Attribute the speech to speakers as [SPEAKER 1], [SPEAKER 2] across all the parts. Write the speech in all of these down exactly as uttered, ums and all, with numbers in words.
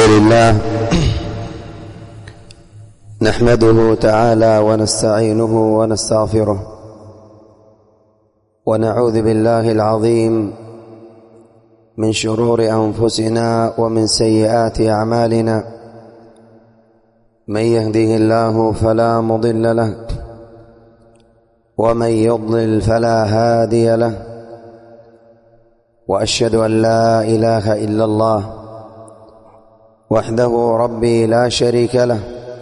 [SPEAKER 1] لله نحمده تعالى ونستعينه ونستغفره ونعوذ بالله العظيم من شرور أنفسنا ومن سيئات أعمالنا. من يهده الله فلا مضل له ومن يضلل فلا هادي له، وأشهد أن لا إله إلا الله وحده ربي لا شريك له،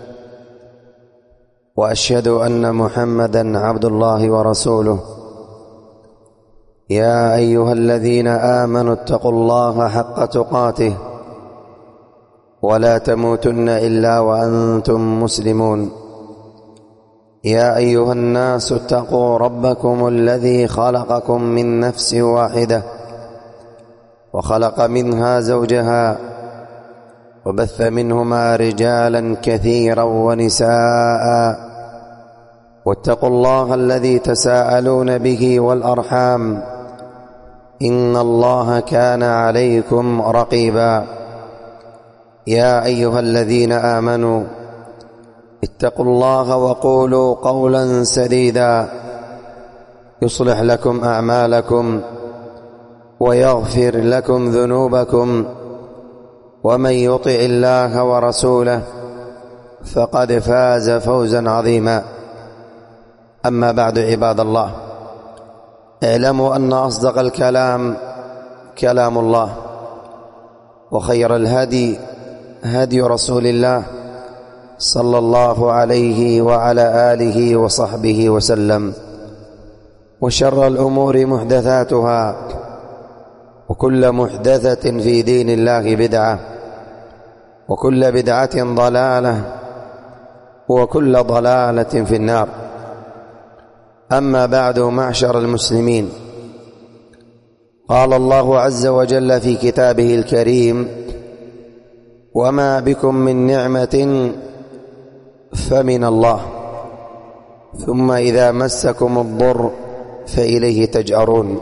[SPEAKER 1] وأشهد أن محمدا عبد الله ورسوله. يا أيها الذين آمنوا اتقوا الله حق تقاته ولا تموتن إلا وأنتم مسلمون. يا أيها الناس اتقوا ربكم الذي خلقكم من نفس واحدة وخلق منها زوجها وبث منهما رجالا كثيرا ونساء، واتقوا الله الذي تساءلون به والأرحام إن الله كان عليكم رقيبا. يا أيها الذين آمنوا اتقوا الله وقولوا قولا سديدا يصلح لكم أعمالكم ويغفر لكم ذنوبكم، ومن يطع الله ورسوله فقد فاز فوزا عظيما. أما بعد، عباد الله، اعلموا أن أصدق الكلام كلام الله، وخير الهدي هدي رسول الله صلى الله عليه وعلى آله وصحبه وسلم، وشر الأمور محدثاتها، وكل محدثة في دين الله بدعة، وكل بدعة ضلالة، وكل ضلالة في النار. أما بعد، معشر المسلمين، قال الله عز وجل في كتابه الكريم: وما بكم من نعمة فمن الله ثم إذا مسكم الضر فإليه تجأرون.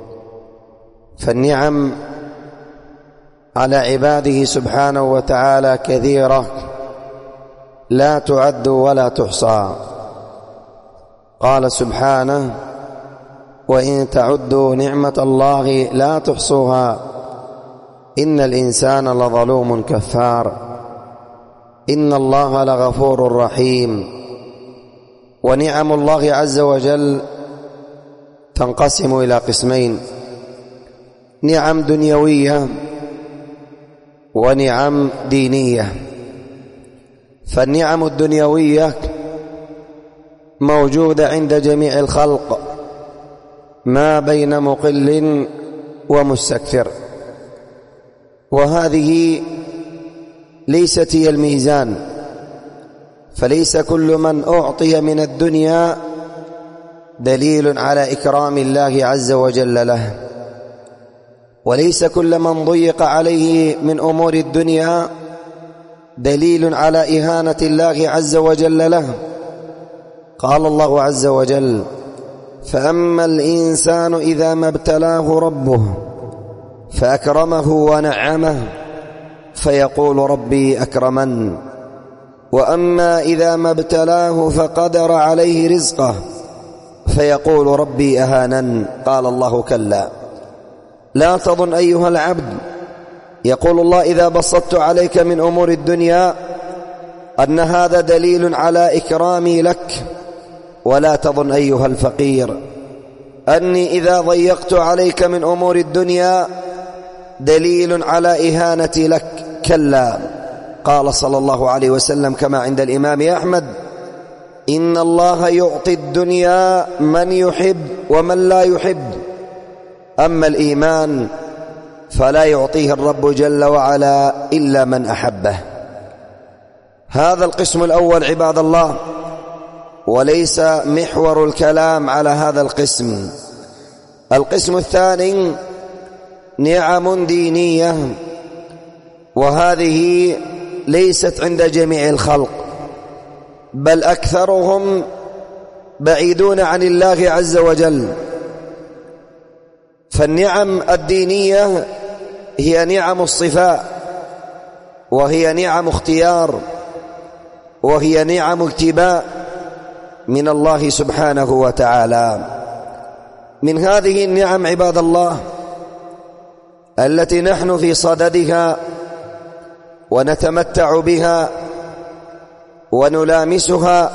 [SPEAKER 1] فالنعم على عباده سبحانه وتعالى كثيرة لا تعد ولا تحصى. قال سبحانه: وإن تعدوا نعمة الله لا تحصوها إن الإنسان لظلوم كفار إن الله لغفور رحيم. ونعم الله عز وجل تنقسم إلى قسمين: نعم دنيوية ونعم دينية. فالنعم الدنيوية موجودة عند جميع الخلق ما بين مقل ومستكثر، وهذه ليست هي الميزان. فليس كل من أعطي من الدنيا دليل على إكرام الله عز وجل له، وليس كل من ضيق عليه من أمور الدنيا دليل على إهانة الله عز وجل له. قال الله عز وجل: فأما الإنسان إذا ما ابتلاه ربه فأكرمه ونعمه فيقول ربي أكرمن، وأما إذا ما ابتلاه فقدر عليه رزقه فيقول ربي أهانن. قال الله: كلا، لا تظن أيها العبد، يقول الله إذا بسطت عليك من أمور الدنيا أن هذا دليل على إكرامي لك، ولا تظن أيها الفقير أني إذا ضيقت عليك من أمور الدنيا دليل على إهانتي لك. كلا. قال صلى الله عليه وسلم كما عند الإمام أحمد: إن الله يعطي الدنيا من يحب ومن لا يحب، أما الإيمان فلا يعطيه الرب جل وعلا إلا من أحبه. هذا القسم الأول عباد الله، وليس محور الكلام على هذا القسم. القسم الثاني نعم دينية، وهذه ليست عند جميع الخلق، بل أكثرهم بعيدون عن الله عز وجل. فالنعم الدينية هي نعم الصفاء وهي نعم اختيار، وهي نعم ابتلاء من الله سبحانه وتعالى. من هذه النعم عباد الله التي نحن في صددها ونتمتع بها ونلامسها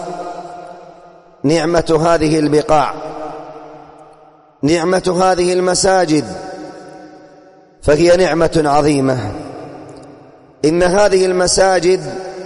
[SPEAKER 1] نعمة هذه البقاع، نعمة هذه المساجد، فهي نعمة عظيمة. إن هذه المساجد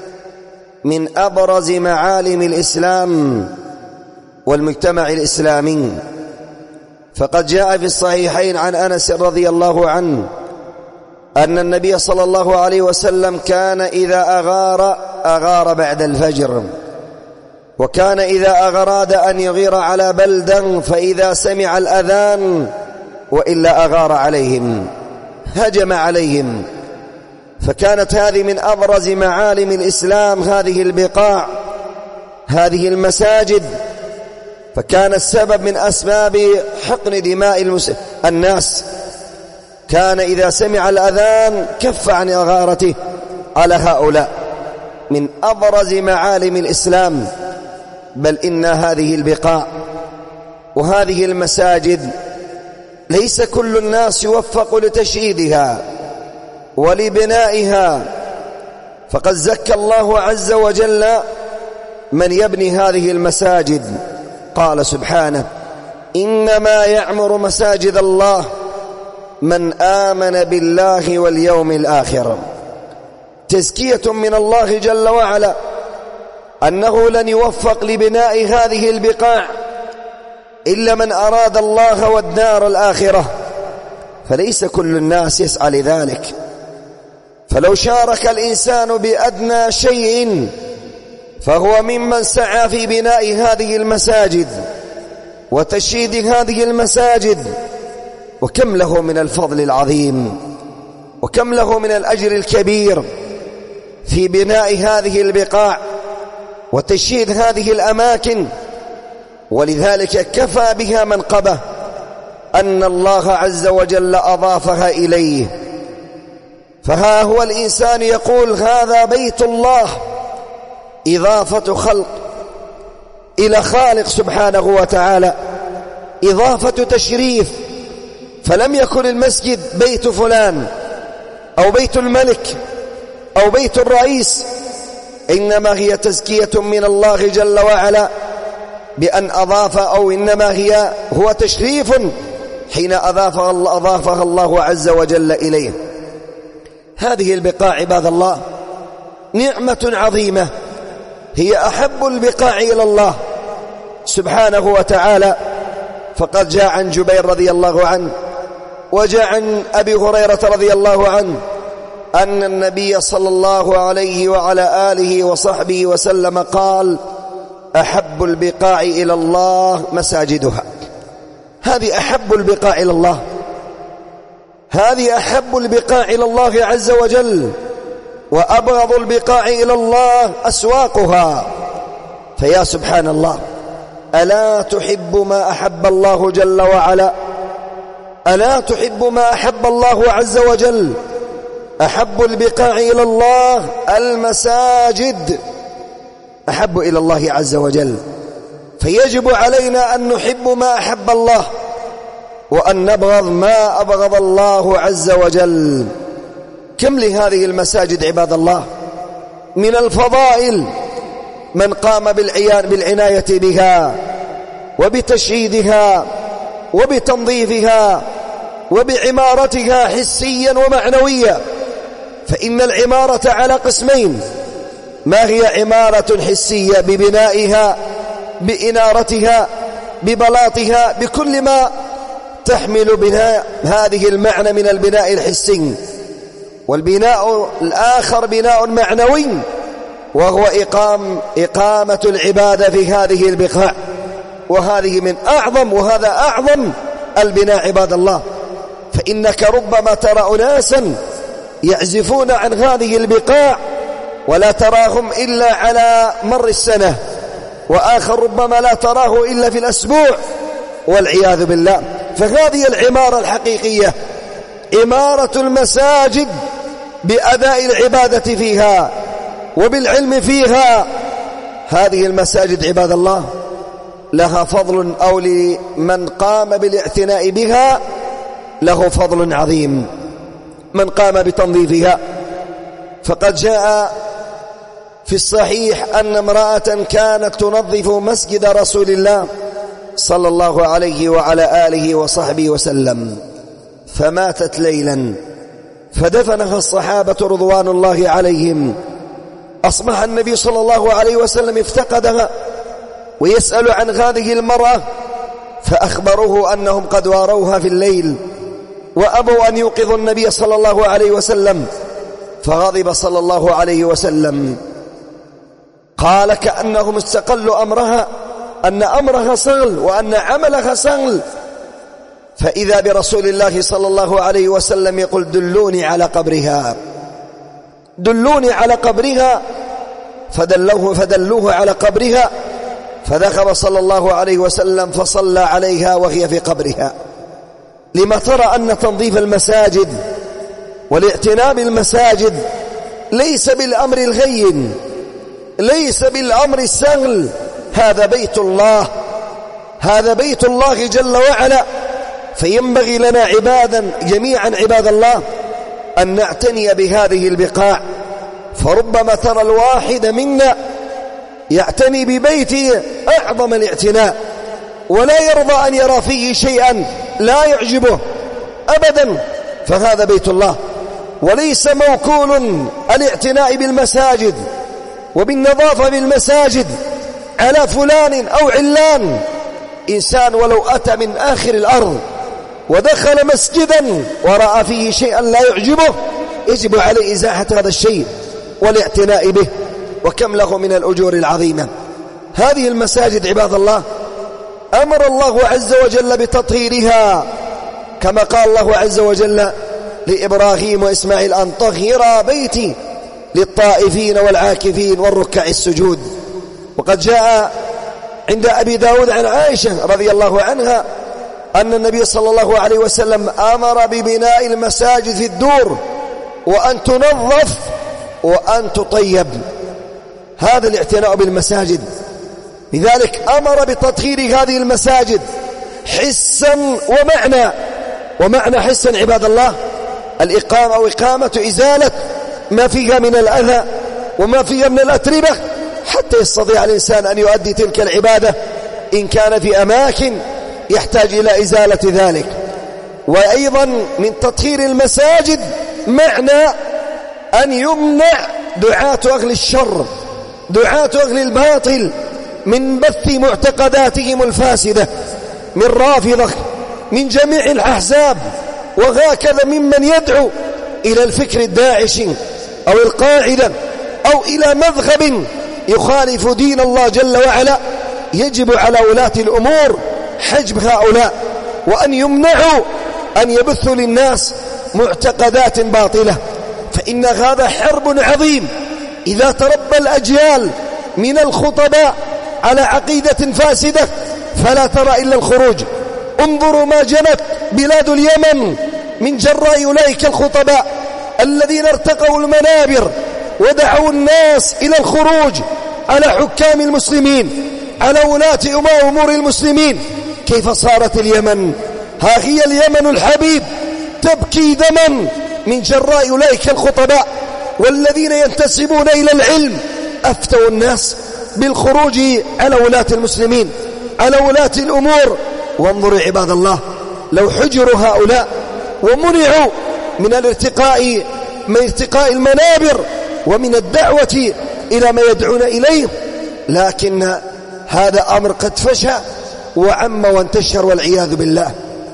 [SPEAKER 1] من أبرز معالم الإسلام والمجتمع الإسلامي، فقد جاء في الصحيحين عن أنس رضي الله عنه أن النبي صلى الله عليه وسلم كان إذا أغار أغار بعد الفجر، وكان إذا أراد أن يغير على بلدا فإذا سمع الأذان وإلا أغار عليهم، هجم عليهم. فكانت هذه من أبرز معالم الإسلام، هذه البقاع، هذه المساجد، فكان السبب من أسباب حقن دماء المس... الناس. كان إذا سمع الأذان كف عن إغارته على هؤلاء، من أبرز معالم الإسلام. بل إن هذه البقاع وهذه المساجد ليس كل الناس يوفق لتشييدها ولبنائها، فقد زكى الله عز وجل من يبني هذه المساجد. قال سبحانه: إنما يعمر مساجد الله من آمن بالله واليوم الآخر. تزكية من الله جل وعلا أنه لن يوفق لبناء هذه البقاع إلا من أراد الله والدار الآخرة، فليس كل الناس يسعى لذلك. فلو شارك الإنسان بأدنى شيء فهو ممن سعى في بناء هذه المساجد وتشييد هذه المساجد، وكم له من الفضل العظيم، وكم له من الأجر الكبير في بناء هذه البقاع وتشييد هذه الأماكن. ولذلك كفى بها منقبة أن الله عز وجل أضافها إليه. فها هو الإنسان يقول: هذا بيت الله، إضافة خلق إلى خالق سبحانه وتعالى، إضافة تشريف. فلم يكن المسجد بيت فلان أو بيت الملك أو بيت الرئيس، إنما هي تزكية من الله جل وعلا بأن أضاف، أو إنما هي هو تشريف حين أضافها الله, أضافها الله عز وجل إليه. هذه البقاع عباد الله نعمة عظيمة، هي أحب البقاع إلى الله سبحانه وتعالى. فقد جاء عن جبير رضي الله عنه، وجاء عن أبي هريرة رضي الله عنه أن النبي صلى الله عليه وعلى آله وصحبه وسلم قال: أحب البقاع إلى الله مساجدها. هذه أحب البقاع إلى الله، هذه أحب البقاع إلى الله عز وجل، وأبغض البقاع إلى الله أسواقها. فيا سبحان الله، ألا تحب ما أحب الله جل وعلا؟ ألا تحب ما أحب الله عز وجل؟ أحب البقاع إلى الله المساجد، أحب إلى الله عز وجل. فيجب علينا أن نحب ما أحب الله وأن نبغض ما أبغض الله عز وجل. كم لهذه المساجد عباد الله من الفضائل، من قام بالعناية بها وبتشييدها وبتنظيفها وبعمارتها حسيا ومعنويا. فإن العمارة على قسمين: ما هي عمارة حسية ببنائها، بإنارتها، ببلاطها، بكل ما تحمل بناء هذه المعنى من البناء الحسي. والبناء الآخر بناء معنوي، وهو إقام إقامة العبادة في هذه البقاع، وهذه من أعظم وهذا أعظم البناء عباد الله. فإنك ربما ترى أناسا يعزفون عن هذه البقاع ولا تراهم إلا على مر السنة، وآخر ربما لا تراه إلا في الأسبوع والعياذ بالله. فهذه العمارة الحقيقية، عمارة المساجد بأداء العبادة فيها وبالعلم فيها. هذه المساجد عباد الله لها فضل، أو لمن قام بالاعتناء بها له فضل عظيم، من قام بتنظيفها. فقد جاء في الصحيح أن امرأة كانت تنظف مسجد رسول الله صلى الله عليه وعلى آله وصحبه وسلم، فماتت ليلا فدفنها الصحابة رضوان الله عليهم. أصبح النبي صلى الله عليه وسلم افتقدها ويسأل عن هذه المرأة، فأخبروه أنهم قد واروها في الليل وأبوا أن يوقظوا النبي صلى الله عليه وسلم، فغضب صلى الله عليه وسلم. قال كأنهم استقلوا أمرها، أن أمرها سهل وأن عملها سهل. فإذا برسول الله صلى الله عليه وسلم يقول دلوني على قبرها، دلوني على قبرها، فدلوه فدلوه على قبرها، فذهب صلى الله عليه وسلم فصلى عليها وهي في قبرها. لما ترى أن تنظيف المساجد والاعتناء بالمساجد ليس بالأمر الهين، ليس بالأمر السهل. هذا بيت الله، هذا بيت الله جل وعلا، فينبغي لنا عبادا جميعا عباد الله أن نعتني بهذه البقاع. فربما ترى الواحد منا يعتني ببيته أعظم الاعتناء، ولا يرضى أن يرى فيه شيئا لا يعجبه أبدا، فهذا بيت الله. وليس موكول الاعتناء بالمساجد وبالنظافة بالمساجد على فلان أو علان. إنسان ولو أتى من آخر الأرض ودخل مسجدا ورأى فيه شيئا لا يعجبه يجب عليه إزاحة هذا الشيء والاعتناء به، وكم له من الأجور العظيمة. هذه المساجد عباد الله أمر الله عز وجل بتطهيرها، كما قال الله عز وجل لإبراهيم وإسماعيل أن طهر بيتي للطائفين والعاكفين والركع السجود. وقد جاء عند أبي داود عن عائشة رضي الله عنها أن النبي صلى الله عليه وسلم أمر ببناء المساجد في الدور وأن تنظف وأن تطيب. هذا الاعتناء بالمساجد، لذلك أمر بتطهير هذه المساجد حسا ومعنى. ومعنى حسا عباد الله الإقامة أو إقامة إزالة ما فيها من الأذى وما فيها من الأتربة، حتى يستطيع الإنسان أن يؤدي تلك العبادة إن كان في أماكن يحتاج إلى إزالة ذلك. وأيضا من تطهير المساجد معنى أن يمنع دعاة أهل الشر، دعاة أهل الباطل، من بث معتقداتهم الفاسدة، من رافضة، من جميع الأحزاب، وهكذا ممن يدعو إلى الفكر الداعشي أو القاعدة أو إلى مذهب يخالف دين الله جل وعلا. يجب على ولاة الأمور حجب هؤلاء، وأن يمنعوا أن يبثوا للناس معتقدات باطلة، فإن هذا حرب عظيم. إذا تربى الأجيال من الخطباء على عقيدة فاسدة فلا ترى إلا الخروج. انظروا ما جنت بلاد اليمن من جراء أولئك الخطباء الذين ارتقوا المنابر ودعوا الناس إلى الخروج على حكام المسلمين، على ولاة أمور المسلمين. كيف صارت اليمن؟ ها هي اليمن الحبيب تبكي دما من جراء أولئك الخطباء، والذين ينتسبون إلى العلم أفتوا الناس بالخروج على ولاة المسلمين، على ولاة الأمور. وانظروا عباد الله، لو حجروا هؤلاء ومنعوا من الارتقاء من ارتقاء المنابر ومن الدعوة إلى ما يدعون إليه، لكن هذا أمر قد فشى وعم وانتشر والعياذ بالله.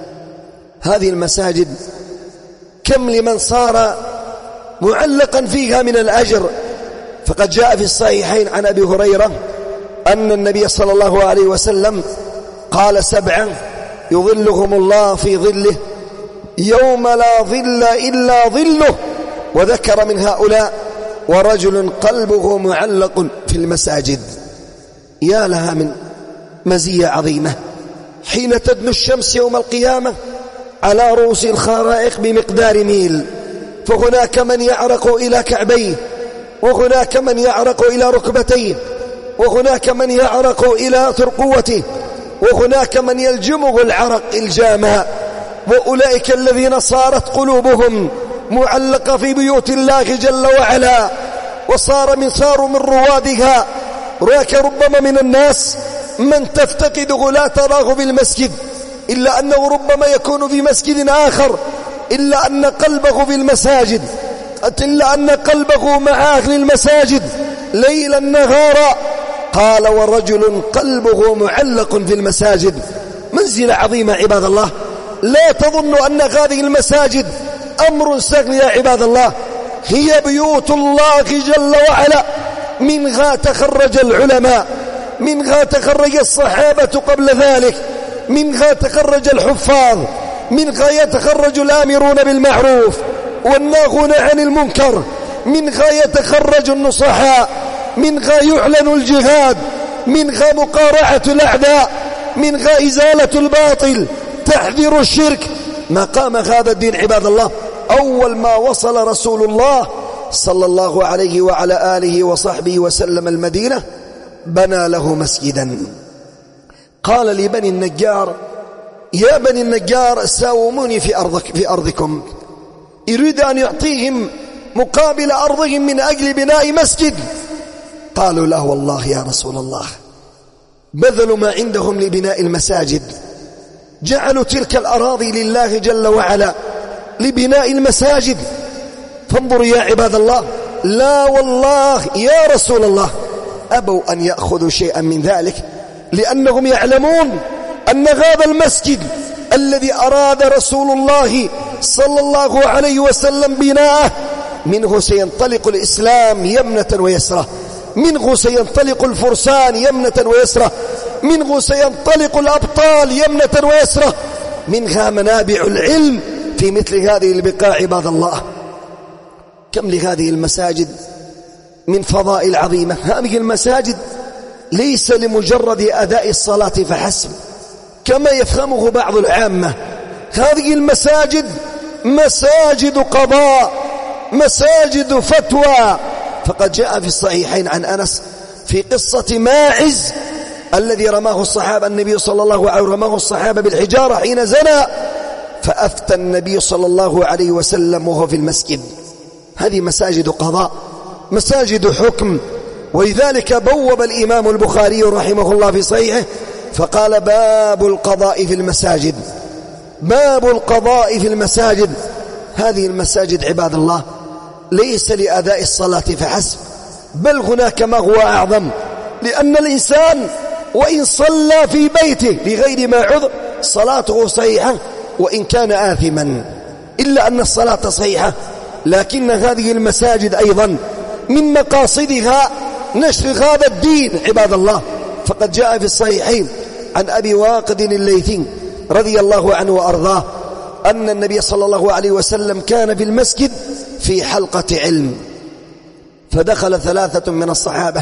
[SPEAKER 1] هذه المساجد كم لمن صار معلقا فيها من الأجر. فقد جاء في الصحيحين عن أبي هريرة أن النبي صلى الله عليه وسلم قال سبعا يظلهم الله في ظله يوم لا ظل إلا ظله، وذكر من هؤلاء ورجل قلبه معلق في المساجد. يا لها من مزية عظيمة حين تدنو الشمس يوم القيامة على رؤوس الخرائق بمقدار ميل، فهناك من يعرق إلى كعبيه، وهناك من يعرق إلى ركبتيه، وهناك من يعرق إلى ترقوته، وهناك من يلجمه العرق إلجاما. وأولئك الذين صارت قلوبهم معلقة في بيوت الله جل وعلا، وصار من صاروا من روادها. راك ربما من الناس من تفتقده لا تراه في المسجد، إلا أنه ربما يكون في مسجد آخر، إلا أن قلبه في المساجد، إلا أن قلبه مع أهل المساجد ليلا نهارا. قال ورجل قلبه معلق في المساجد. منزلة عظيمة عباد الله. لا تظن أن هذه المساجد أمر سهل يا عباد الله، هي بيوت الله جل وعلا. منها تخرج العلماء، منها تخرج الصحابة قبل ذلك، منها تخرج الحفاظ، منها يتخرج الآمرون بالمعروف والناهون عن المنكر، منها يتخرج النصحاء، منها يعلن الجهاد، منها مقارعة الأعداء، منها إزالة الباطل، تحذير الشرك. مقام هذا الدين عباد الله أول ما وصل رسول الله صلى الله عليه وعلى آله وصحبه وسلم المدينة بنى له مسجدا. قال لبني النجار: يا بني النجار ساوموني في أرضك في أرضكم. يريد أن يعطيهم مقابل أرضهم من أجل بناء مسجد. قالوا: لا والله يا رسول الله. بذلوا ما عندهم لبناء المساجد، جعلوا تلك الأراضي لله جل وعلا لبناء المساجد. فانظروا يا عباد الله، لا والله يا رسول الله، أبوا أن يأخذوا شيئا من ذلك، لأنهم يعلمون أن هذا المسجد الذي أراد رسول الله صلى الله عليه وسلم بناءه منه سينطلق الإسلام يمنة ويسرة، منه سينطلق الفرسان يمنة ويسرة، منه سينطلق الأبطال يمنة ويسرة، منها منابع العلم في مثل هذه البقاع عباد الله. كم لهذه المساجد من فضائل عظيمة. هذه المساجد ليس لمجرد أداء الصلاة فحسب كما يفهمه بعض العامة. هذه المساجد مساجد قضاء، مساجد فتوى. فقد جاء في الصحيحين عن أنس في قصة ماعز الذي رماه الصحابة النبي صلى الله عليه وسلم رماه الصحابة بالحجارة حين زنى، فأفتى النبي صلى الله عليه وسلم وهو في المسجد. هذه مساجد قضاء، مساجد حكم. ولذلك بوب الإمام البخاري رحمه الله في صحيحه فقال: باب القضاء في المساجد، باب القضاء في المساجد. هذه المساجد عباد الله ليس لأداء الصلاة فحسب، بل هناك ما هو أعظم، لأن الإنسان وإن صلى في بيته لغير ما عذر صلاته صحيحة وإن كان آثما، إلا أن الصلاة صحيحة. لكن هذه المساجد أيضا من مقاصدها نشر هذا الدين عباد الله. فقد جاء في الصحيحين عن أبي واقد الليثي رضي الله عنه وأرضاه أن النبي صلى الله عليه وسلم كان في المسجد في حلقة علم، فدخل ثلاثة من الصحابة،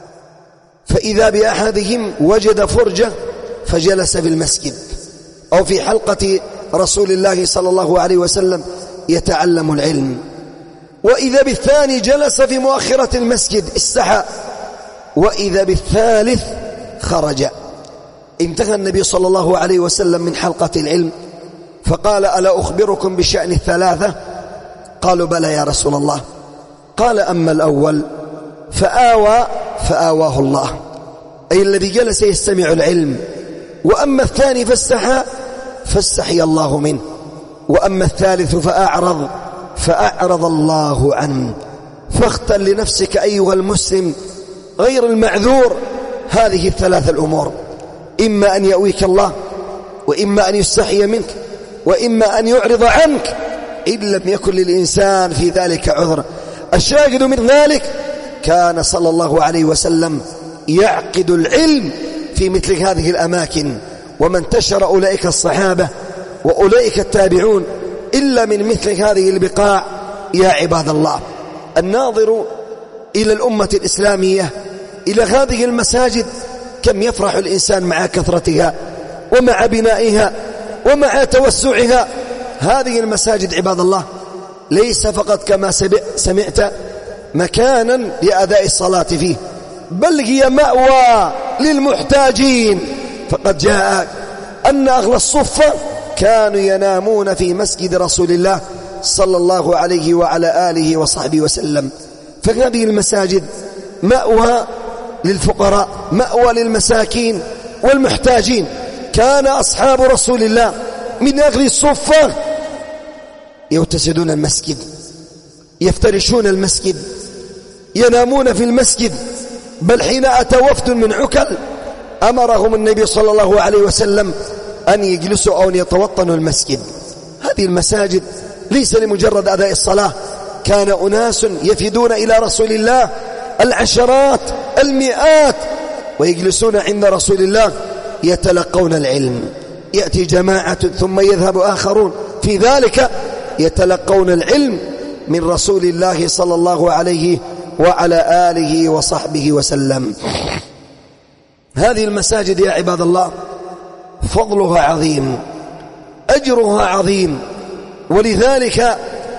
[SPEAKER 1] فإذا بأحدهم وجد فرجة فجلس في المسجد أو في حلقة رسول الله صلى الله عليه وسلم يتعلم العلم، وإذا بالثاني جلس في مؤخرة المسجد استحى، وإذا بالثالث خرج. انتهى النبي صلى الله عليه وسلم من حلقة العلم فقال: ألا أخبركم بشأن الثلاثة؟ قالوا: بلى يا رسول الله. قال: أما الأول فآوى فآواه الله، أي الذي جلس يستمع العلم، وأما الثاني فاستحى فاستحي الله منه، وأما الثالث فأعرض فأعرض الله عنه. فاختر لنفسك أيها المسلم غير المعذور هذه الثلاث الأمور: إما أن يأويك الله، وإما أن يستحي منك، وإما أن يعرض عنك إن لم يكن للإنسان في ذلك عذر. الشاهد من ذلك كان صلى الله عليه وسلم يعقد العلم في مثل هذه الأماكن، وما انتشر أولئك الصحابة وأولئك التابعون إلا من مثل هذه البقاع يا عباد الله. الناظر إلى الأمة الإسلامية إلى هذه المساجد كم يفرح الإنسان مع كثرتها ومع بنائها ومع توسعها. هذه المساجد عباد الله ليس فقط كما سمعت مكانا لأداء الصلاة فيه، بل هي مأوى للمحتاجين. فقد جاء أن أهل الصفة كانوا ينامون في مسجد رسول الله صلى الله عليه وعلى آله وصحبه وسلم. فهذه المساجد مأوى للفقراء، مأوى للمساكين والمحتاجين. كان أصحاب رسول الله من أهل الصفة يوتسدون المسجد، يفترشون المسجد، ينامون في المسجد. بل حين أتى وفد من عكل أمرهم النبي صلى الله عليه وسلم أن يجلسوا أو أن يتوطنوا المسجد. هذه المساجد ليس لمجرد أداء الصلاة، كان أناس يفدون إلى رسول الله العشرات المئات ويجلسون عند رسول الله يتلقون العلم. يأتي جماعة ثم يذهب آخرون، في ذلك يتلقون العلم من رسول الله صلى الله عليه وعلى آله وصحبه وسلم. هذه المساجد يا عباد الله فضلها عظيم، أجرها عظيم. ولذلك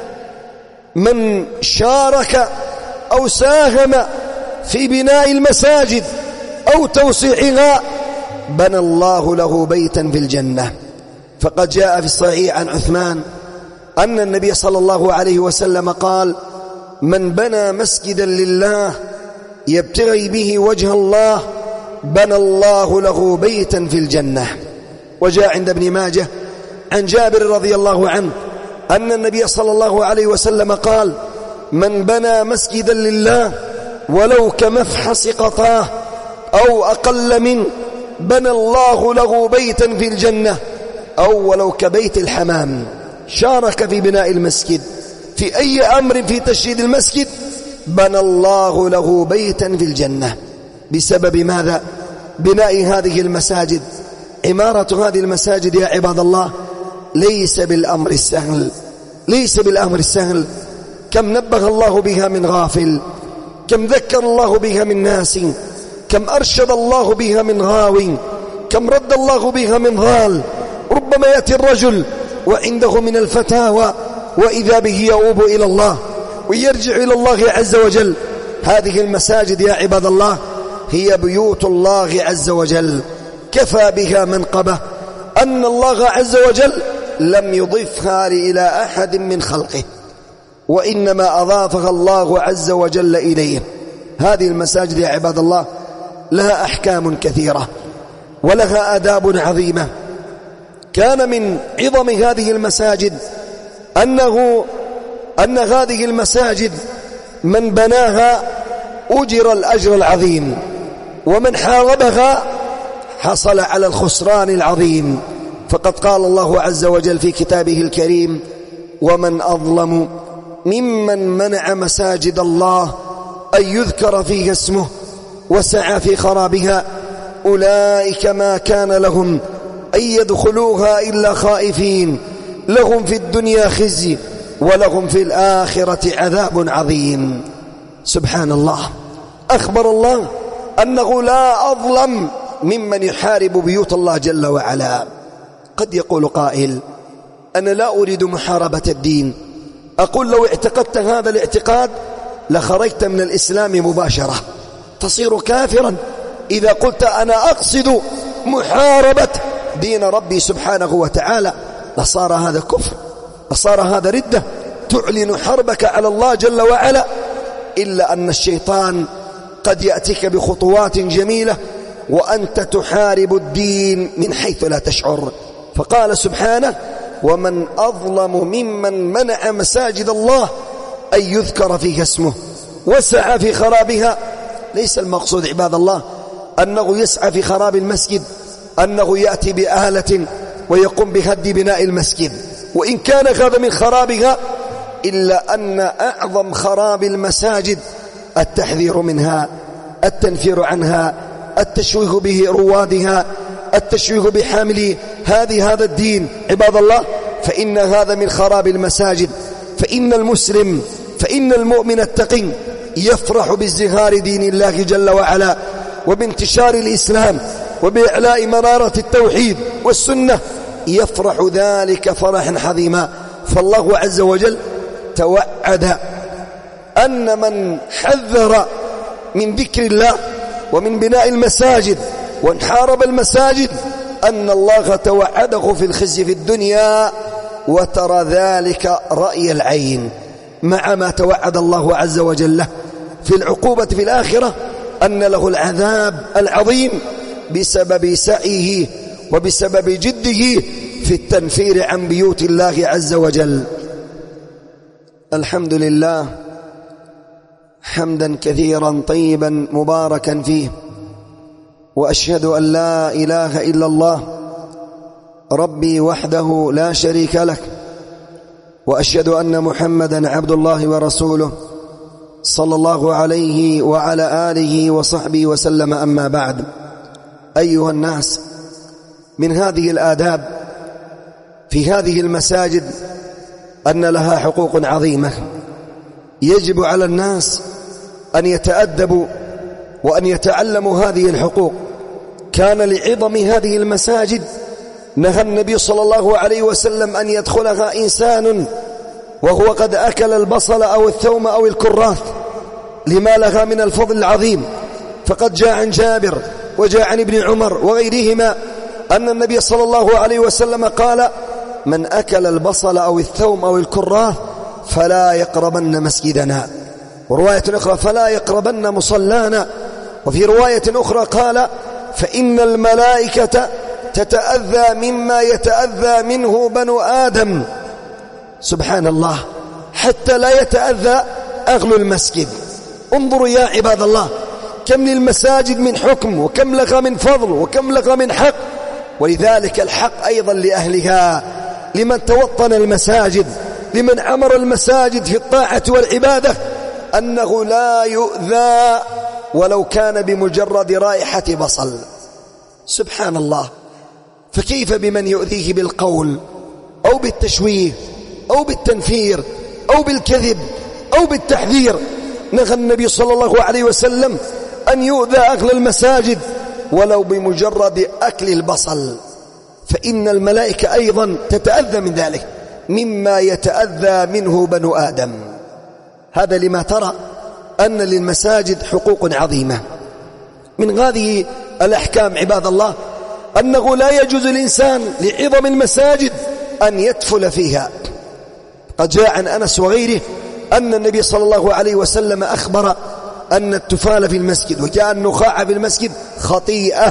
[SPEAKER 1] من شارك أو ساهم في بناء المساجد أو توسيعها بنى الله له بيتا في الجنة. فقد جاء في الصحيح عن عثمان أن النبي صلى الله عليه وسلم قال: من بنى مسجدا لله يبتغي به وجه الله بنى الله له بيتا في الجنة. وجاء عند ابن ماجه عن جابر رضي الله عنه أن النبي صلى الله عليه وسلم قال: من بنى مسجدا لله ولو كمفحص قطاه أو أقل منه بنى الله له بيتا في الجنة أو ولو كبيت الحمام. شارك في بناء المسجد، في أي أمر في تشييد المسجد بنى الله له بيتا في الجنة. بسبب ماذا؟ بناء هذه المساجد. عمارة هذه المساجد يا عباد الله ليس بالأمر السهل، ليس بالأمر السهل. كم نبه الله بها من غافل، كم ذكر الله بها من ناس، كم أرشد الله بها من غاو، كم رد الله بها من ضال. ربما يأتي الرجل وعنده من الفتاوى وإذا به يؤوب إلى الله ويرجع إلى الله عز وجل. هذه المساجد يا عباد الله هي بيوت الله عز وجل. كفى بها منقبة أن الله عز وجل لم يضفها إلى أحد من خلقه، وإنما أضافها الله عز وجل إليه. هذه المساجد يا عباد الله لها أحكام كثيرة ولها آداب عظيمة. كان من عظم هذه المساجد أنه أن هذه المساجد من بناها أجر الأجر العظيم، ومن حاربها حصل على الخسران العظيم. فقد قال الله عز وجل في كتابه الكريم: ومن أظلم ممن منع مساجد الله أن يذكر فيها اسمه وسعى في خرابها أولئك ما كان لهم أن يدخلوها إلا خائفين لهم في الدنيا خزي ولهم في الآخرة عذاب عظيم. سبحان الله، أخبر الله أنه لا أظلم ممن يحارب بيوت الله جل وعلا. قد يقول قائل: أنا لا أريد محاربة الدين. أقول: لو اعتقدت هذا الاعتقاد لخرجت من الإسلام مباشرة، تصير كافرا. إذا قلت أنا أقصد محاربة دين ربي سبحانه وتعالى لصار هذا كفر، لصار هذا ردة، تعلن حربك على الله جل وعلا. إلا أن الشيطان قد يأتيك بخطوات جميلة وأنت تحارب الدين من حيث لا تشعر. فقال سبحانه: ومن أظلم ممن منع مساجد الله أن يذكر فيها اسمه وسعى في خرابها. ليس المقصود عباد الله أنه يسعى في خراب المسجد، أنه يأتي بآلة ويقوم بهد بناء المسجد، وإن كان هذا من خرابها، إلا أن أعظم خراب المساجد التحذير منها، التنفير عنها، التشويه به روادها، التشويه بحامل هذه هذا الدين. عباد الله، فإن هذا من خراب المساجد. فإن المسلم فإن المؤمن التقي يفرح بازدهار دين الله جل وعلا وبانتشار الإسلام وبإعلاء مرارة التوحيد والسنة، يفرح ذلك فرحا عظيما. فالله عز وجل توعد أن من حذر من ذكر الله ومن بناء المساجد وانحارب المساجد أن الله توعده في الخزي في الدنيا، وترى ذلك رأي العين، مع ما توعد الله عز وجل له في العقوبة في الآخرة أن له العذاب العظيم بسبب سعيه وبسبب جده في التنفير عن بيوت الله عز وجل. الحمد لله حمدا كثيرا طيبا مباركا فيه، وأشهد أن لا إله إلا الله ربي وحده لا شريك له، وأشهد أن محمدا عبد الله ورسوله صلى الله عليه وعلى آله وصحبه وسلم. أما بعد، أيها الناس، من هذه الآداب في هذه المساجد أن لها حقوق عظيمة يجب على الناس أن يتأدبوا وأن يتعلموا هذه الحقوق. كان لعظم هذه المساجد نهى النبي صلى الله عليه وسلم أن يدخلها إنسان وهو قد أكل البصل أو الثوم أو الكراث لما لها من الفضل العظيم. فقد جاء عن جابر وجاء عن ابن عمر وغيرهما أن النبي صلى الله عليه وسلم قال: من أكل البصل أو الثوم أو الكراث فلا يقربن مسجدنا، ورواية أخرى فلا يقربن مصلانا، وفي رواية أخرى قال: فإن الملائكة تتأذى مما يتأذى منه بنو آدم. سبحان الله، حتى لا يتأذى أهل المسجد. انظروا يا عباد الله كم للمساجد من حكم، وكم لها من فضل، وكم لها من حق. ولذلك الحق أيضا لأهلها، لمن توطن المساجد، لمن عمر المساجد في الطاعة والعبادة، أنه لا يؤذى ولو كان بمجرد رائحة بصل. سبحان الله، فكيف بمن يؤذيه بالقول أو بالتشويه أو بالتنفير أو بالكذب أو بالتحذير؟ نهى النبي صلى الله عليه وسلم أن يؤذى أهل المساجد ولو بمجرد أكل البصل، فإن الملائكة أيضا تتأذى من ذلك مما يتأذى منه بنو آدم. هذا لما ترى أن للمساجد حقوق عظيمة. من هذه الأحكام عباد الله أنه لا يجوز الإنسان لعظم المساجد أن يدفل فيها. قد جاء عن أنس وغيره أن النبي صلى الله عليه وسلم أخبر أن التفال في المسجد وجاء النخاع في المسجد خطيئة،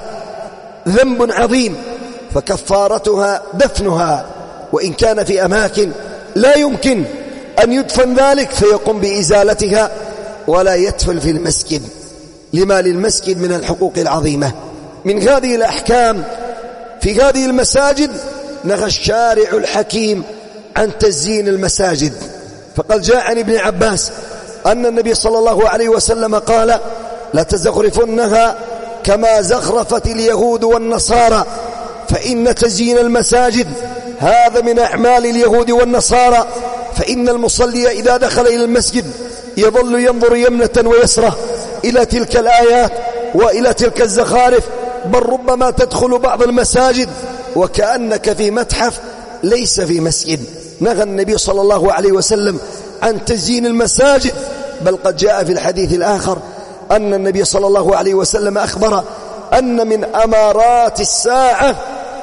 [SPEAKER 1] ذنب عظيم، فكفارتها دفنها، وإن كان في أماكن لا يمكن أن يدفن ذلك فيقوم بإزالتها ولا يدفل في المسجد، لما للمسجد من الحقوق العظيمة. من هذه الأحكام في هذه المساجد نهى الشارع الحكيم عن تزيين المساجد. فقد جاء عن ابن عباس أن النبي صلى الله عليه وسلم قال: لا تزخرفنها كما زخرفت اليهود والنصارى، فإن تزيين المساجد هذا من أعمال اليهود والنصارى، فإن المصلي إذا دخل إلى المسجد يظل ينظر يمنة ويسرة إلى تلك الآيات وإلى تلك الزخارف، بل ربما تدخل بعض المساجد وكأنك في متحف ليس في مسجد. نهى النبي صلى الله عليه وسلم عن تزيين المساجد، بل قد جاء في الحديث الآخر أن النبي صلى الله عليه وسلم أخبر أن من أمارات الساعة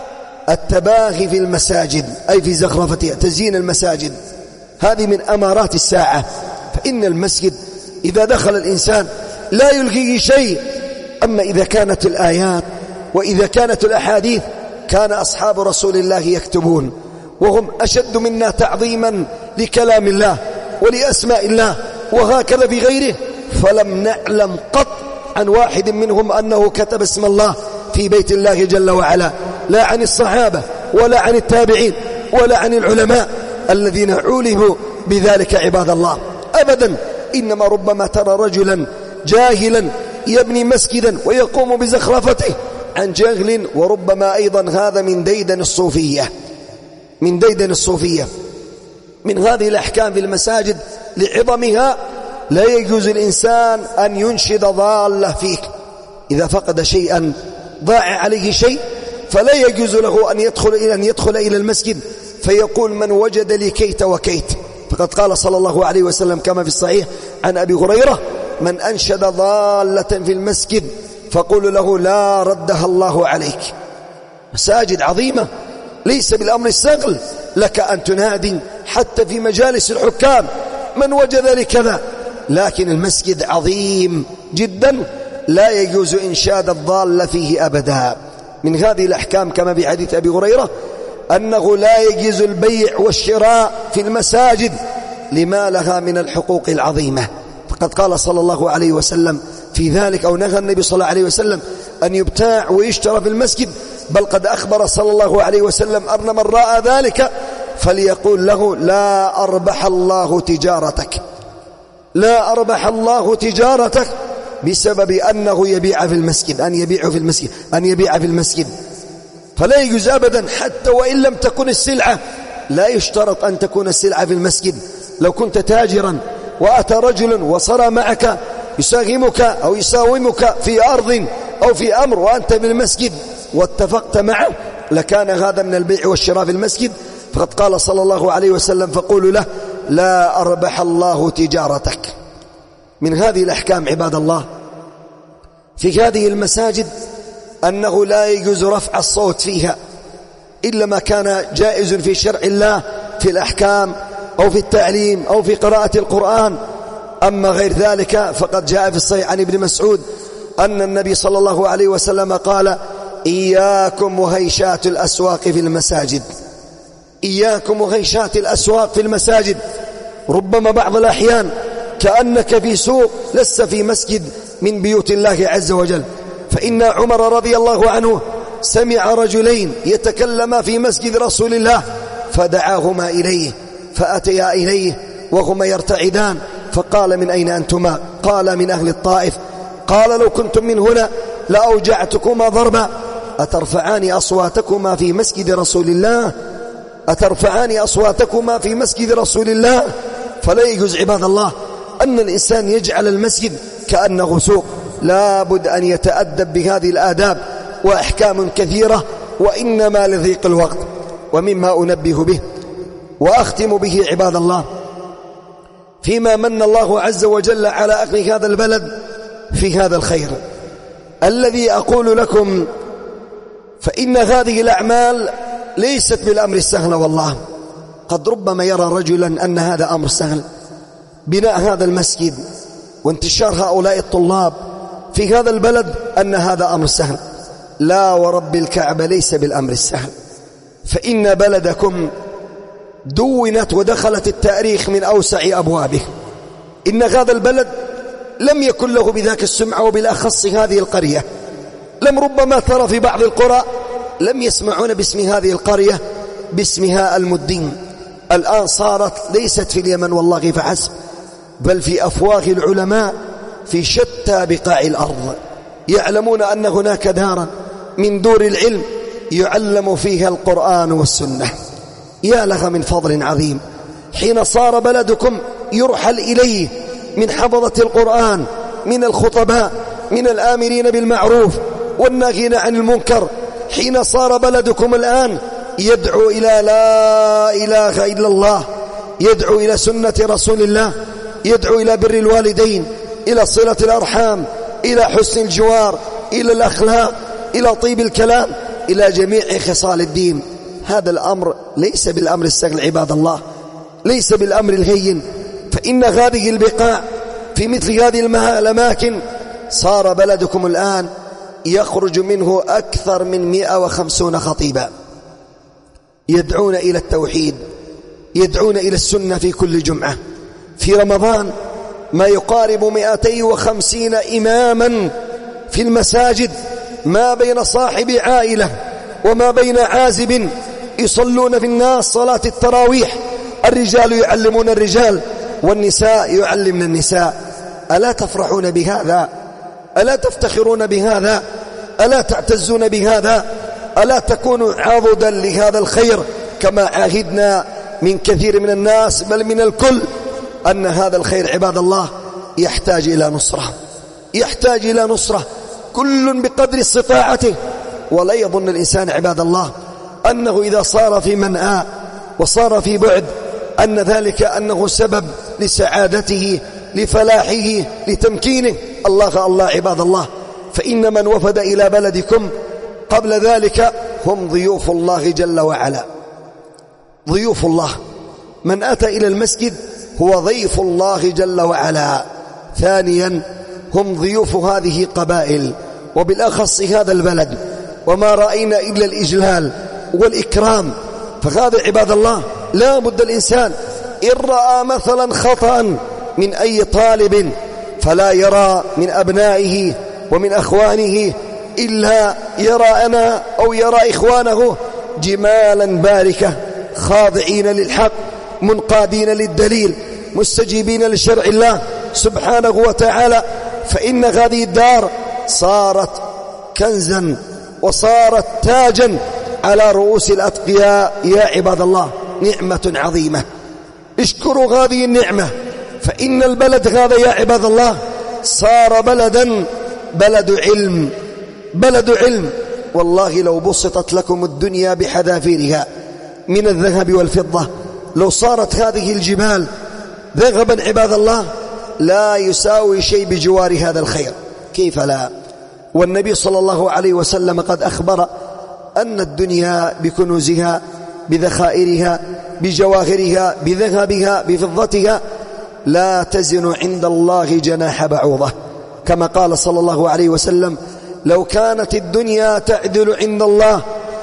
[SPEAKER 1] التباهي في المساجد، أي في زخرفتها، تزيين المساجد، هذه من أمارات الساعة. فإن المسجد إذا دخل الإنسان لا يلغيه شيء. أما إذا كانت الآيات وإذا كانت الأحاديث كان أصحاب رسول الله يكتبون، وهم أشد منا تعظيما لكلام الله ولأسماء الله، وهكذا في غيره، فلم نعلم قط عن واحد منهم أنه كتب اسم الله في بيت الله جل وعلا، لا عن الصحابة ولا عن التابعين ولا عن العلماء الذين علموا بذلك عباد الله، أبدا. إنما ربما ترى رجلا جاهلا يبني مسجدا ويقوم بزخرفته عن جهل، وربما أيضا هذا من ديدن الصوفية، من ديدن الصوفية. من هذه الأحكام في المساجد لعظمها لا يجوز الإنسان أن ينشد ضالة فيك. إذا فقد شيئا ضاع عليه شيء فلا يجوز له أن يدخل إلى أن يدخل إلى المسجد فيقول من وجد لي كيت وكيت، فقد قال صلى الله عليه وسلم كما في الصحيح عن أبي هريرة: من أنشد ضالة في المسجد فقولوا له لا ردها الله عليك. مساجد عظيمة ليس بالأمر السهل لك أن تنادي حتى في مجالس الحكام من وجد لكذا، لكن المسجد عظيم جدا لا يجوز إنشاد الضالة فيه أبدا. من هذه الأحكام كما في حديث أبي هريرة أنه لا يجوز البيع والشراء في المساجد لما لها من الحقوق العظيمة. فقد قال صلى الله عليه وسلم في ذلك، أو نهى النبي صلى الله عليه وسلم أن يبتاع ويشترى في المسجد، بل قد أخبر صلى الله عليه وسلم أن من رأى ذلك فليقول له لا أربح الله تجارتك، لا أربح الله تجارتك، بسبب أنه يبيع في المسجد، أن يبيع في المسجد أن يبيع في المسجد فلا يجوز أبدا، حتى وإن لم تكن السلعة. لا يشترط أن تكون السلعة في المسجد. لو كنت تاجرا وأتى رجل وصار معك يساهمك أو يساومك في أرض أو في أمر وأنت بالمسجد واتفقت معه، لكان هذا من البيع والشراء في المسجد. فقد قال صلى الله عليه وسلم فقولوا له لا أربح الله تجارتك. من هذه الأحكام عباد الله في هذه المساجد أنه لا يجوز رفع الصوت فيها إلا ما كان جائز في شرع الله في الأحكام أو في التعليم أو في قراءة القرآن. أما غير ذلك فقد جاء في الصحيح عن ابن مسعود أن النبي صلى الله عليه وسلم قال إياكم وهيشات الأسواق في المساجد، إياكم وهيشات الأسواق في المساجد. ربما بعض الأحيان كأنك في سوق لست في مسجد من بيوت الله عز وجل. فإن عمر رضي الله عنه سمع رجلين يتكلما في مسجد رسول الله فدعاهما إليه، فأتيا إليه وهما يرتعدان، فقال من أين أنتما؟ قال من أهل الطائف. قال لو كنتم من هنا لأوجعتكما ضربا، أترفعان أصواتكما في مسجد رسول الله؟ أترفعان أصواتكما في مسجد رسول الله؟ فلا يجوز عباد الله أن الإنسان يجعل المسجد كأنه سوق، لا بد أن يتأدب بهذه الآداب، وأحكام كثيرة، وإنما لضيق الوقت. ومما أنبه به وأختم به عباد الله فيما من الله عز وجل على أهل هذا البلد في هذا الخير الذي أقول لكم، فإن هذه الأعمال ليست بالأمر السهل. والله قد ربما يرى رجلا أن هذا أمر سهل، بناء هذا المسجد وانتشار هؤلاء الطلاب في هذا البلد أن هذا أمر سهل. لا ورب الكعبة ليس بالأمر السهل، فإن بلدكم دونت ودخلت التاريخ من أوسع أبوابه. إن هذا البلد لم يكن له بذاك السمعة، وبالأخص هذه القرية. لم ربما ترى في بعض القرى لم يسمعون باسم هذه القرية باسمها المدين. الآن صارت ليست في اليمن والله فحسب، بل في أفواه العلماء في شتى بقاع الأرض، يعلمون أن هناك دارا من دور العلم يعلم فيها القرآن والسنة. يا لها من فضل عظيم حين صار بلدكم يرحل إليه من حفظة القرآن، من الخطباء، من الآمرين بالمعروف والناهين عن المنكر. حين صار بلدكم الآن يدعو إلى لا إله إلا الله، يدعو إلى سنة رسول الله، يدعو إلى بر الوالدين، إلى صلة الأرحام، إلى حسن الجوار، إلى الأخلاق، إلى طيب الكلام، إلى جميع خصال الدين. هذا الأمر ليس بالأمر السهل عباد الله، ليس بالأمر الهين. فإن هذه البقاع في مثل هذه الأماكن صار بلدكم الآن يخرج منه أكثر من مئة وخمسين خطيبا يدعون إلى التوحيد، يدعون إلى السنة في كل جمعة. في رمضان ما يقارب مئتين وخمسين إماما في المساجد، ما بين صاحب عائلة وما بين عازب، يصلون في الناس صلاة التراويح. الرجال يعلمون الرجال والنساء يعلمن النساء. ألا تفرحون بهذا؟ ألا تفتخرون بهذا؟ ألا تعتزون بهذا؟ ألا تكونوا عضدا لهذا الخير كما عاهدنا من كثير من الناس بل من الكل أن هذا الخير عباد الله يحتاج إلى نصرة، يحتاج إلى نصرة، كل بقدر استطاعته. ولا يظن الإنسان عباد الله أنه إذا صار في منأى وصار في بعد أن ذلك أنه سبب لسعادته لفلاحه لتمكينه. الله الله عباد الله، فإن من وفد إلى بلدكم قبل ذلك هم ضيوف الله جل وعلا، ضيوف الله. من أتى إلى المسجد هو ضيف الله جل وعلا. ثانيا هم ضيوف هذه قبائل وبالأخص هذا البلد، وما رأينا إلا الإجلال والإكرام. فهذا عباد الله لا بد الإنسان إن رأى مثلا خطأ من أي طالب فلا يرى من أبنائه ومن أخوانه إلا يرى أنا أو يرى إخوانه جمالا باركة خاضعين للحق منقادين للدليل مستجيبين لشرع الله سبحانه وتعالى. فإن هذه الدار صارت كنزا وصارت تاجا على رؤوس الأتقياء يا عباد الله، نعمة عظيمة. اشكروا هذه النعمة، فإن البلد هذا يا عباد الله صار بلدا بلد علم بلد علم. والله لو بسطت لكم الدنيا بحذافيرها من الذهب والفضة، لو صارت هذه الجبال ذهبا عباد الله لا يساوي شيء بجوار هذا الخير، كيف لا؟ والنبي صلى الله عليه وسلم قد أخبر أن الدنيا بكنوزها بذخائرها بجواهرها بذهبها بفضتها لا تزن عند الله جناح بعوضة، كما قال صلى الله عليه وسلم: لو كانت الدنيا تعدل عند الله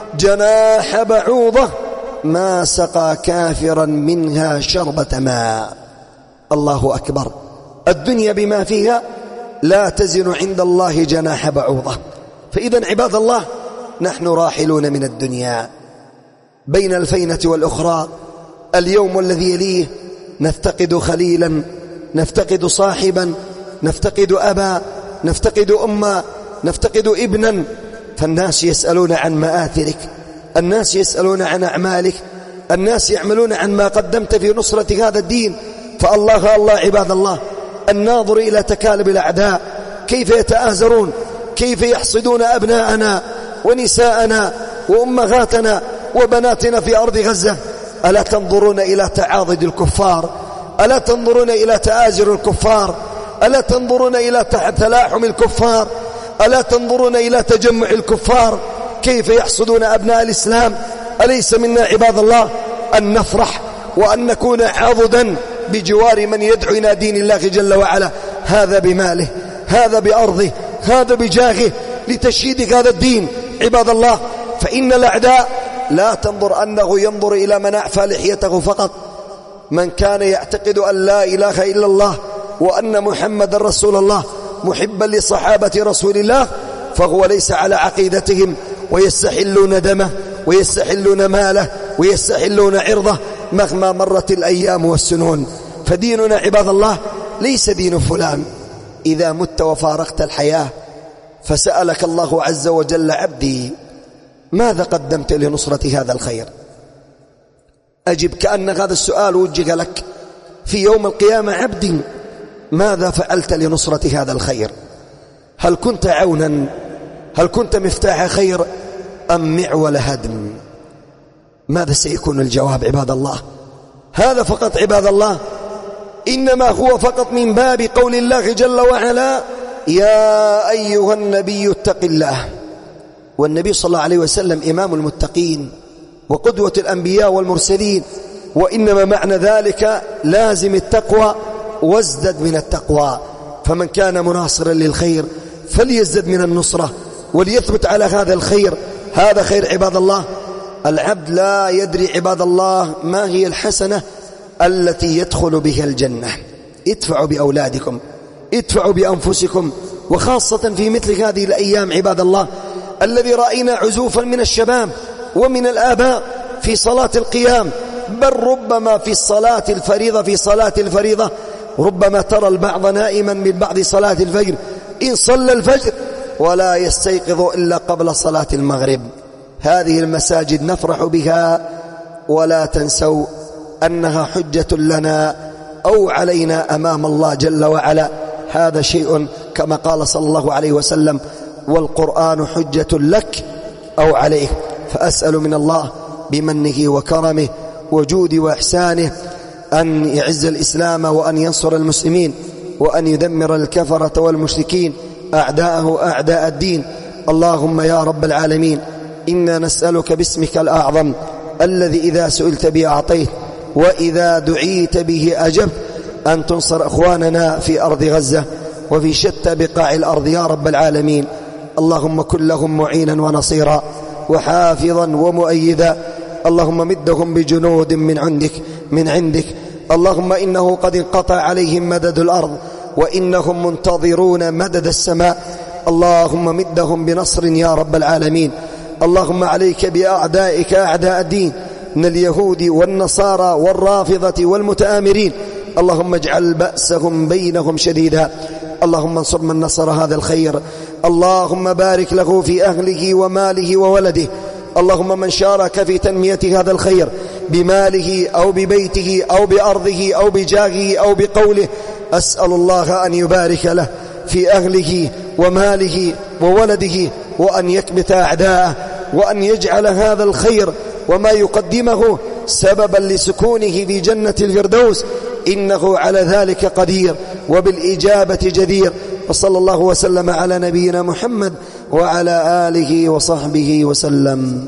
[SPEAKER 1] جناح بعوضة ما سقى كافرا منها شربة ماء. الله أكبر، الدنيا بما فيها لا تزن عند الله جناح بعوضة. فإذا عباد الله نحن راحلون من الدنيا بين الفينة والأخرى. اليوم والذي يليه نفتقد خليلا، نفتقد صاحبا، نفتقد أبا، نفتقد أما، نفتقد ابنا. فالناس يسألون عن مآثرك، الناس يسألون عن أعمالك، الناس يعملون عن ما قدمت في نصرة هذا الدين. فالله الله عباد الله، الناظر إلى تكالب الأعداء كيف يتآزرون، كيف يحصدون أبناءنا ونساءنا وأمهاتنا وبناتنا في أرض غزة. ألا تنظرون إلى تعاضد الكفار؟ ألا تنظرون إلى تآزر الكفار؟ ألا تنظرون إلى تلاحم الكفار؟ ألا تنظرون إلى تجمع الكفار كيف يحصدون أبناء الإسلام؟ أليس منا عباد الله أن نفرح وأن نكون عضدا بجوار من يدعو إلى دين الله جل وعلا، هذا بماله، هذا بأرضه، هذا بجاهه، لتشييد هذا الدين عباد الله. فإن الأعداء لا تنظر أنه ينظر إلى من أعفى لحيته فقط. من كان يعتقد أن لا إله إلا الله وأن محمد رسول الله محبا لصحابة رسول الله فهو ليس على عقيدتهم، ويستحلون دمه ويستحلون ماله ويستحلون عرضه مهما مرت الأيام والسنون. فديننا عباد الله ليس دين فلان. إذا مت وفارقت الحياة فسألك الله عز وجل: عبدي ماذا قدمت لنصرة هذا الخير؟ أجب كأن هذا السؤال وجه لك في يوم القيامة: عبدي ماذا فعلت لنصرة هذا الخير؟ هل كنت عونا؟ هل كنت مفتاح خير أم معول هدم؟ ماذا سيكون الجواب عباد الله؟ هذا فقط عباد الله إنما هو فقط من باب قول الله جل وعلا: يا أيها النبي اتق الله. والنبي صلى الله عليه وسلم إمام المتقين وقدوة الأنبياء والمرسلين، وإنما معنى ذلك لازم التقوى وازدد من التقوى. فمن كان مناصرا للخير فليزدد من النصرة وليثبت على هذا الخير. هذا خير عباد الله. العبد لا يدري عباد الله ما هي الحسنة التي يدخل بها الجنة. ادفعوا بأولادكم، ادفعوا بأنفسكم، وخاصة في مثل هذه الأيام عباد الله الذي رأينا عزوفا من الشباب ومن الآباء في صلاة القيام، بل ربما في الصلاة الفريضة في صلاة الفريضة ربما ترى البعض نائما من بعد صلاة الفجر إن صلى الفجر ولا يستيقظ إلا قبل صلاة المغرب. هذه المساجد نفرح بها، ولا تنسوا أنها حجة لنا أو علينا أمام الله جل وعلا. هذا شيء كما قال صلى الله عليه وسلم: والقرآن حجة لك أو عليك. فأسأل من الله بمنه وكرمه وجود وإحسانه أن يعز الإسلام وأن ينصر المسلمين وأن يدمر الكفرة والمشركين أعداءه أعداء الدين. اللهم يا رب العالمين إنا نسألك باسمك الأعظم الذي إذا سئلت به أعطيت وإذا دعيت به أجبت أن تنصر أخواننا في أرض غزة وفي شتى بقاع الأرض يا رب العالمين. اللهم كن لهم معينا ونصيرا وحافظا ومؤيدا. اللهم مدهم بجنود من عندك من عندك. اللهم إنه قد انقطع عليهم مدد الأرض وإنهم منتظرون مدد السماء. اللهم مدهم بنصر يا رب العالمين. اللهم عليك بأعدائك أعداء الدين من اليهود والنصارى والرافضة والمتآمرين. اللهم اجعل بأسهم بينهم شديدا. اللهم انصر من نصر هذا الخير. اللهم بارك له في أهله وماله وولده. اللهم من شارك في تنمية هذا الخير بماله أو ببيته أو بأرضه أو بجاهه أو بقوله أسأل الله أن يبارك له في أهله وماله وولده وأن يكبت أعداءه وأن يجعل هذا الخير وما يقدمه سببا لسكونه في جنة الفردوس إنه على ذلك قدير وبالإجابة جدير. وصلى الله وسلم على نبينا محمد وعلى آله وصحبه وسلم.